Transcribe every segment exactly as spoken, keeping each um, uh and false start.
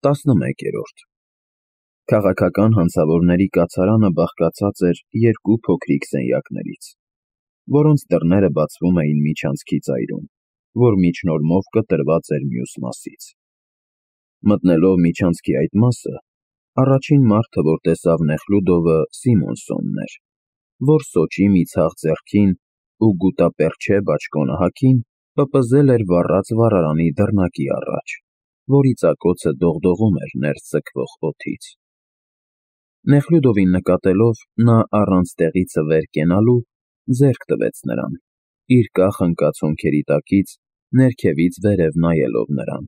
տասնմեկերորդ Քաղաքական հանցավորների կացարանը բաղկացած էր երկու փոքրիկ սենյակներից, որոնց դռները բացվում էին միջանցքի ծայրում, որ միջնորմով կտրված էր մյուս մասից։ Մտնելով միջանցքի այդ մասը, առաջին մարդը, որ տեսավ Նեխլյուդովը, Սիմոնսոնն էր, որ սոճի մի ցախ ձեռքին ու գուտապերչե բաճկոնահակին պպզել էր վառած վառարանի դռնակի առաջ, որի ծակոցը դողդողում էր ներս ձգվող օդից։ Նեխլյուդովին նկատելով, նա առանց տեղիցը վեր կենալու ձեռք տվեց նրան, իր կախ ընկած հոնքերի տակից ներքևից վերև նայելով նրան։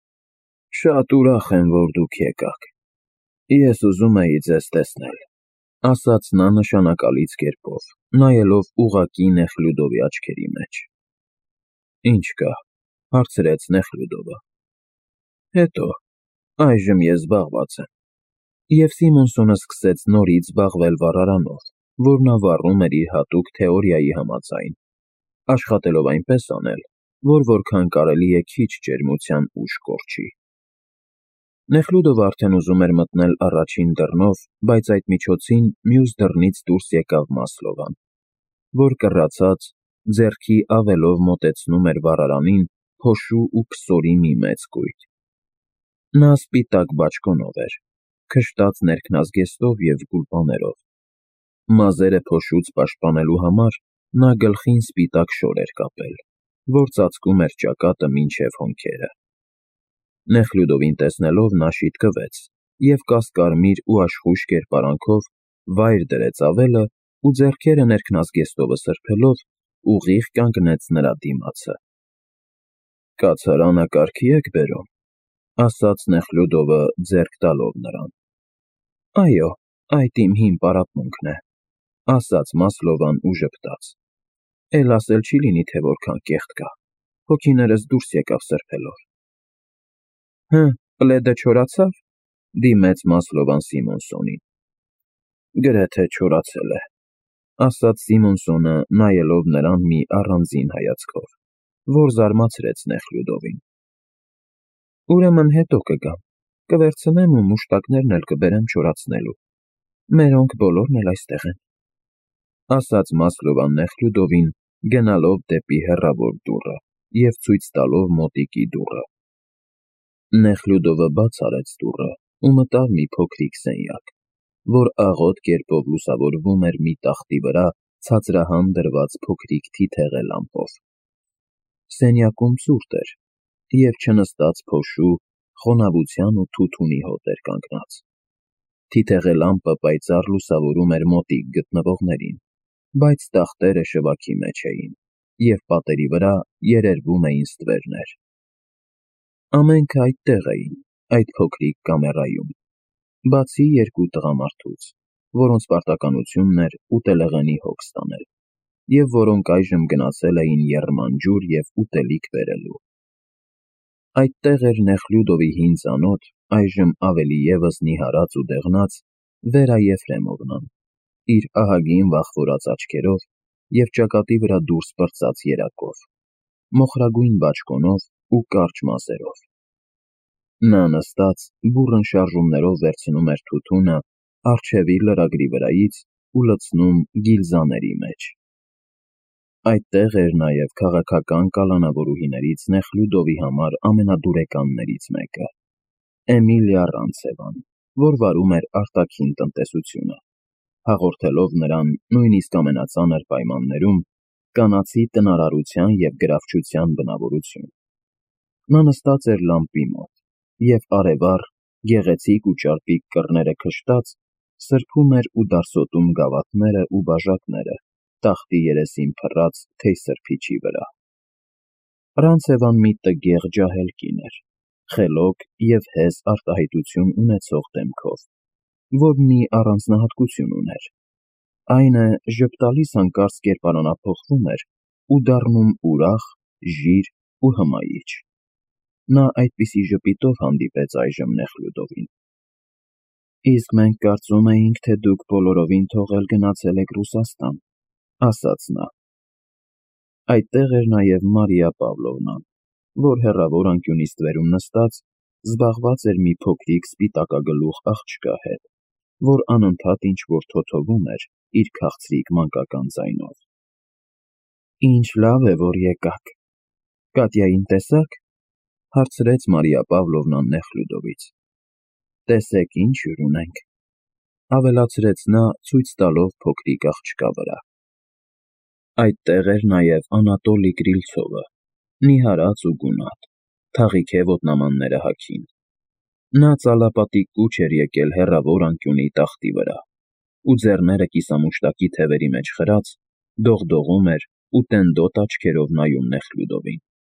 Շատ ուրախ եմ, որ դուք եկաք։ Ես ուզում էի ձեզ տեսնել, ասաց նա նշանակալից կերպով, նայելով ուղղակի Նեխլյուդովի աչքերի մեջ։ Ինչ կա, հարցրեց Նեխլյուդովը։ Հետո, այժմ ես զբաղված եմ։ Եվ Սիմոնսոնը սկսեց նորից զբաղվել վառարանով, որ նա վառում էր իր հատուկ թեորիայի համաձայն, աշխատելով այնպես անել, որ որքան կարելի է քիչ ջերմության ուժ կորչի։ Նեխլյուդովը արդեն ուզում էր մտնել առաջին դռնով, բայց այդ միջոցին մյուս դռնից դուրս եկավ Մասլովան, որ կռացած, ձեռքի ավելով մոտեցնում էր վառարանին փոշու ու քսորի մի մեծ կույտ։ Նա սպիտակ բաճկոնով էր, քշտած ներքնազգեստով և գուլպաներով։ Մազերը փոշուց պաշտպանելու համար նա գլխին սպիտակ շոր էր կապել, որ ծածկում էր ճակատը մինչև հոնքերը։ Նեխլյուդովին տեսնելով նա շիտկվեց և կասկարմիր ու աշխույժ կերպարանքով վայր դրեց ավելը ու ձեռքերը ներքնազգեստովը սրբելով ուղիղ կանգնեց նրա դիմացը։ Կացարանը կարգի եք բերում, ասաց Նեխլյուդովը ձեռք տալով նրան։ Այո, այդ իմ հին պարապմունքն է, ասաց Մասլովան ու ժպտաց։ Էլ ասել չի լինի, թե որքան կեղտ կա, հոգիներս դուրս եկավ սրբելով։ Հը, պլեդը չորացավ, դիմեց Մասլովան Սիմոնսոնին։ Գրեթե չորացել է, ասաց Սիմոնսոնը, նայելով նրան մի առանձին հայացքով, որ զարմացրեց Նեխլյուդովին։ Ուրեմն հետո կգամ, կվերցնեմ ու մուշտակներն էլ կբերեմ չորացնելու։ Մերոնք բոլորն էլ այստեղ են, ասաց Մասլովան Նեխլյուդովին, գնալով դեպի հեռավոր դուռը և ցույց տալով մոտիկի դուռը։ Նեխլյուդովը բաց արեց դուռը ու մտավ մի փոքրիկ սենյակ, որ աղոտ կերպով լուսավորվում էր մի տախտի վրա ցածրահան դրված փոքրիկ թիթեղե լամպով։ Սենյակում ցուրտ էր, և չնստած փոշու, խոնավության ու թութունի հոտ էր կանգնած։ Թիթեղե լամպը պայծառ լուսավորում էր մոտիկ գտնվողներին, բայց տախտերը շվաքի մեջ էին, և պատերի վրա երերվում էին ստվերներ։ Ամենքը այդտեղ էին, այդ փոքրիկ կամերայում, բացի երկու տղամարդուց, որոնց պարտականությունն էր ուտելեղենի հոգ ստանել, և որոնք այժմ գնացել էին եռման ջուր և ուտելիք բերելու։ Այդտեղ էր Նեխլյուդովի հին ծանոթ, այժմ ավելի ևս նիհարած ու դեղնած Վերա Եֆրեմովնան, իր ահագին վախվորած աչքերով և ճակատի վրա դուրս պրծած երակով, մոխրագույն բաճկոնով ու կարճ մազերով։ Նա նստած բուռն շարժումներով վերցնում էր թութունը առջևի լրագրի վրայից ու լցնում գիլզաների մեջ։ Այդտեղ էր նաև քաղաքական կալանավորուհիներից Նեխլյուդովի համար ամենադուրեկաններից մեկը՝ Էմիլիա Ռանցևան, որ վարում էր արտաքին տնտեսությունը, հաղորդելով նրան նույնիսկ ամենածանր պայմաններում կանացի տնարարության և գրավչության բնավորություն։ Նա նստած էր լամպի մոտ և արևառ, գեղեցիկ ու ճարպիկ կռները քշտած, սրբում էր ու դարսոտում գավաթները ու բաժակները տախտի երեսին փռած թեյ սրբիչի վրա։ Ռանցևան մի տգեղ ջահել կին էր, խելոք և հեզ արտահայտություն ունեցող դեմքով, որ մի առանձնահատկություն ուներ, այն է ժպտալիս հանկարծ կերպարանափոխվում էր ու դառնում ուրախ, ժիր ու հմայիչ։ Նա այդպիսի ժպիտով հանդիպեց այժմ Նեխլյուդովին։ Իսկ մենք կարծում էինք, թե դուք բոլորովին թողել գնացել եք Ռուսաստան, ասաց նա։ Այդտեղ էր նաև Մարիա Պավլովնան, որ հեռավոր անկյունի ստվերում նստած զբաղված էր մի փոքրիկ սպիտակագլուխ աղջկա հետ, որ անընդհատ ինչ-որ թոթովում էր իր քաղցրիկ մանկական ձայնով։ Ինչ լավ է, որ եկաք։ Կատյային տեսա՞ք, հարցրեց Մարիա Պավլովնան Նեխլյուդովից։ Տեսեք, ինչ հյուր ունենք, ավելացրեց նա, ցույց տալով փոքրիկ աղջկա վրա։ Այդտեղ էր նաև Անատոլի Կրիլցովը, նիհարած ու գունատ, թաղիք է ոտնամանները հագին։ Նա ծալապատիկ կուչ էր եկել հեռավոր անկյունի տախտի վրա, ու ձեռները կիսամուշտակի թևերի մեջ խրած, դողդողում էր ու տենդոտ աչքերով նայում Նեխլյուդովին։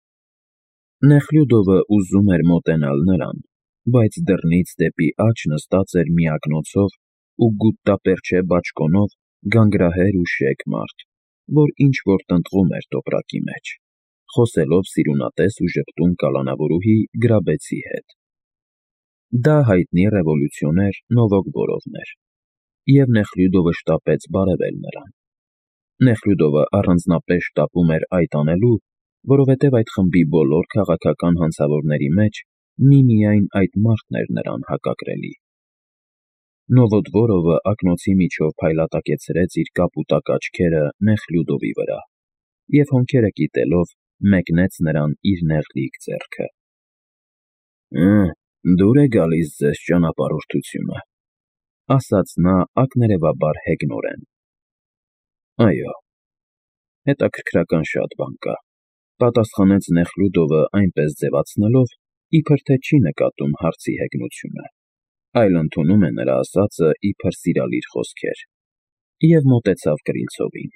Նեխլյուդովը ուզում էր մոտենալ նրան, բայց դռնից դեպի աջ նստած էր միակնոցով ու գուտտապերչե բաճկոնով գանգրահեր ու շեկ մարդ, որ ինչ-որ տնտղում էր տոպրակի մեջ, խոսելով սիրունատես ու ժպտուն կալանավորուհի Գրաբեցի հետ։ Դա հայտնի ռևոլյուցիոներ Նովոգորովն էր, և Նեխլյուդովը շտապեց բարևել նրան։ Նեխլյուդովը առանձնապես շտապում էր այդ անելու, որովհետև այդ խմբի բոլոր քաղաքական հանցավորների մեջ միմիայն այդ մարդն էր նրան հակակրելի։ Նովոդվորովը ակնոցի միջով փայլատակեցրեց իր կապուտակ աչքերը Նեխլյուդովի վրա և հոնքերը կիտելով մեկնեց նրան իր նեղլիկ ձեռքը։ Հը, դուր է գալիս ձեզ ճանապարհորդությունը, ասաց նա ակներևաբար հեգնորեն։ Այո, հետաքրքրական շատ բան կա, պատասխանեց Նեխլյուդովը այնպես ձևացնելով, իբր թե չի նկատում հարցի հեգնությունը, այլ ընդունում է նրա ասածը իբր սիրալիր խոսքեր, և մոտեցավ Կրիլցովին։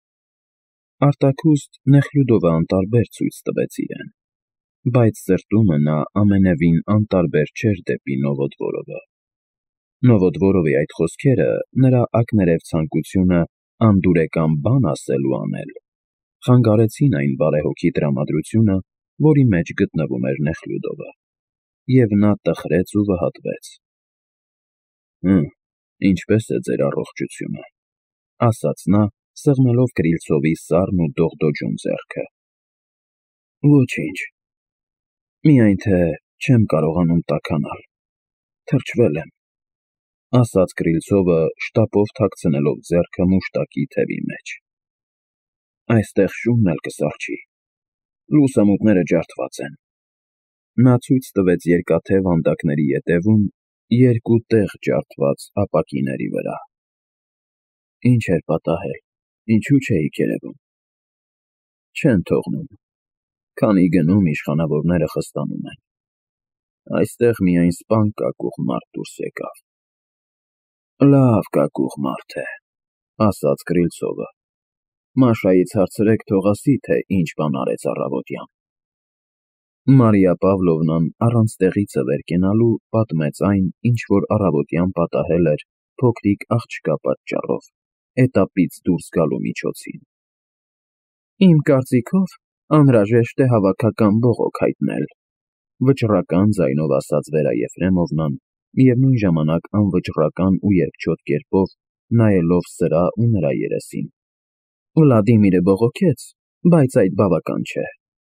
Արտաքուստ Նեխլյուդովը անտարբեր ցույց տվեց իրեն, բայց սրտումը նա ամենևին անտարբեր չէր դեպի Նովոդվորովը։ Նովոդվորովի այդ խոսքերը, նրա ակներև ցանկությունը անդուրեկան բան ասել ու անել, խանգարեցին այն բարեհոգի տրամադրությունը, որի մեջ գտնվում էր Նեխլյուդովը, և նա տխրեց ու վհատվեց։ Հը, ինչպե՞ս է ձեր առողջությունը, ասաց նա, սեղմելով Կրիլցովի սառն ու դողդոջուն ձեռքը։ Ոչինչ, միայն թե չեմ կարողանում տաքանալ, թրջվել եմ, ասաց Կրիլցովը, շտապով թաքցնելով ձեռքը մուշտակի թևի մեջ։ Այստեղ շունն էլ կսառչի, լուսամուտները ջարդված են։ Նա ցույց տվեց երկաթե վանդակների ետևում երկու տեղ ջարդված ապակիների վրա։ Ինչ էր պատահել, ինչու չէիք երևում։ Չեն թողնում, քանի գնում իշխանավորները խստանում են։ Այստեղ միայն սպան կակուղ մարդ դուրս եկավ։ Լավ կակուղ մարդ է, ասաց Կրիլցովը։ Մաշայից հարցրեք, թող ասի, թե ինչ բան արեց առավոտյան։ Մարիա Պավլովնան առանց տեղիցը վեր կենալու պատմեց այն, ինչ որ առավոտյան պատահել էր փոքրիկ աղջկա պատճառով, էտապից դուրս գալու միջոցին։ Իմ կարծիքով անհրաժեշտ է հավաքական բողոք հայտնել, վճռական ձայնով ասաց Վերա Եֆրեմովնան, միևնույն ժամանակ անվճռական ու երկչոտ կերպով նայելով սրա ու նրա երեսին։ Վլադիմիրը բողոքեց, բայց այդ բավական չէ։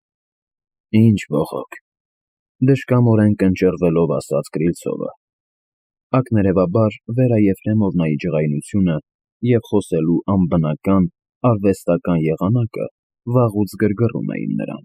Ինչ բողոք, դժկամորեն կնճռվելով ասաց Կրիլցովը։ Ակներևաբար Վերա Եֆրեմովնայի ջղայնությունը և խոսելու անբնական, արվեստական եղանակը վաղուց գրգռում էին նրան։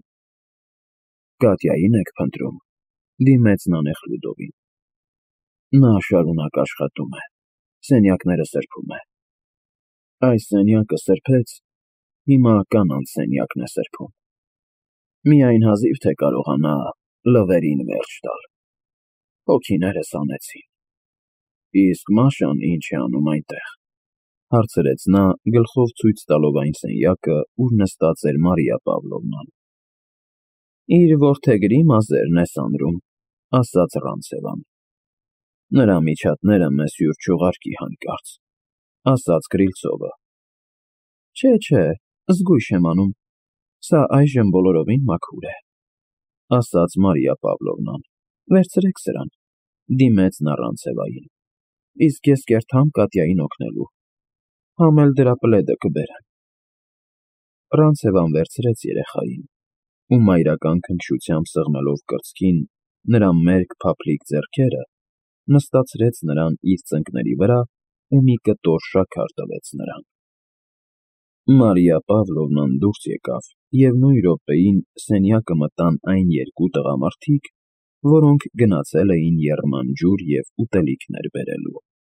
Կատյային եք փնտրում, դիմեց նա Նեխլյուդովին։ Նա շարունակ աշխատում է, սենյակները սրբում է։ Այս սենյակը սրբեց, հիմա կանանց սենյակն է սրբում։ Միայն հազիվ թե կարողանա լվերին վերջ տալ։ Հոգիներս անեցին։ Իսկ Մաշան ինչ է անում այնտեղ, հարցրեց նա, գլխով ցույց տալով այն սենյակը, ուր նստած էր Մարիա Պավլովնան։ Իր որդեգրի մազերն է սանրում, ասաց Ռանցևան։ Նրա միջատները մեզ հյուր չուղարկի հանկարծ, ասաց Կրիլցովը։ Չէ, չէ, զգույշ եմ անում, սա այժմ բոլորովին մաքուր է, ասաց Մարիա Պավլովնան։ Վերցրեք սրան, դիմեց նա Ռանցևային։ Իսկ ես կերթամ Կատյային օգնելու, համ էլ դրա պլեդը կբերեմ։ Ռանցևան վերցրեց երեխային ու մայրական քնքշությամբ սեղմելով կրծքին, նրա մերկ փափլիկ ձեռքերը, նստացրեց նրան իր ծնկների վրա ու մի կտոր շաքար տվեց նրան։ Մարիա Պավլովնան դուրս եկավ, և նույն րոպեին սենյակը մտան այն երկու տղամարդիկ, որոնք գնացել էին եռման ջուր և ուտելիքներ բերելու։